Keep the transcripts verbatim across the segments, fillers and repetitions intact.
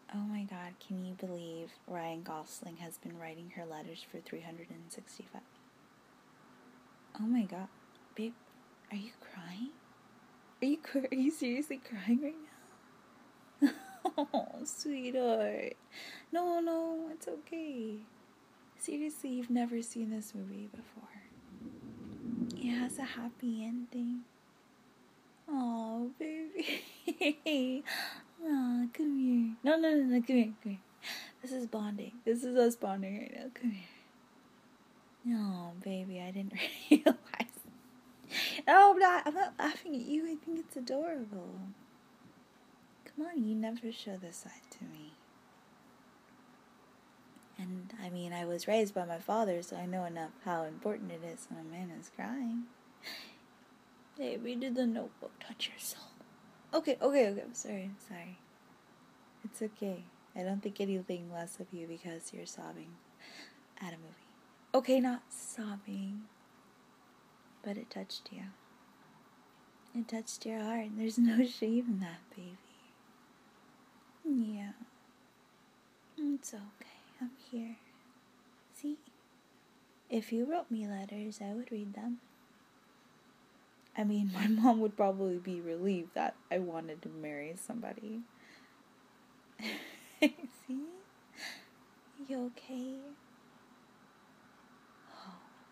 Oh my god, can you believe Ryan Gosling has been writing her letters for three hundred sixty-five? Oh my god. Babe, are you crying? Are you are you seriously crying right now? Oh, sweetheart. No, no, it's okay. Seriously, you've never seen this movie before. It has a happy ending. Oh, baby. Aw, come here. No, no, no, no, come here, come here. This is bonding. This is us bonding right now. Come here. No, baby, I didn't realize. No, I'm not. I'm not laughing at you. I think it's adorable. Come on, you never show this side to me. And, I mean, I was raised by my father, so I know enough how important it is when a man is crying. Baby, did the Notebook touch your soul? Okay, okay, okay. I'm sorry, I'm sorry. It's okay. I don't think anything less of you because you're sobbing at a movie. Okay, not sobbing, but it touched you. It touched your heart. There's no shame in that, baby. Yeah. It's okay. I'm here. See? If you wrote me letters, I would read them. I mean, my mom would probably be relieved that I wanted to marry somebody. See? You okay? Oh.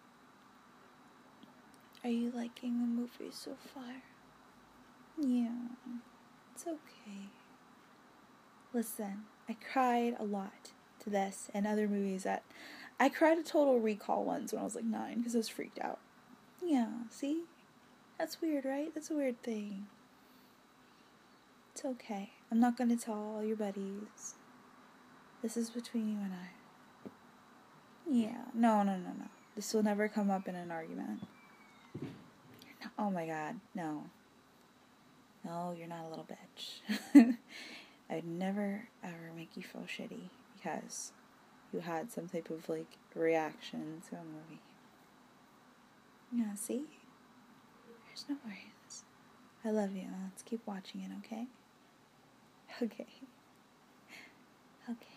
Are you liking the movie so far? Yeah. It's okay. Listen, I cried a lot to this and other movies that... I cried a Total Recall once when I was like nine because I was freaked out. Yeah, see? That's weird, right? That's a weird thing. It's okay. I'm not gonna tell all your buddies. This is between you and I. Yeah, no, no, no, no. This will never come up in an argument. No, oh my god, no. No, you're not a little bitch. I'd never, ever make you feel shitty because you had some type of, like, reaction to a movie. Yeah, see? There's no worries. I love you. Let's keep watching it, okay? Okay. Okay.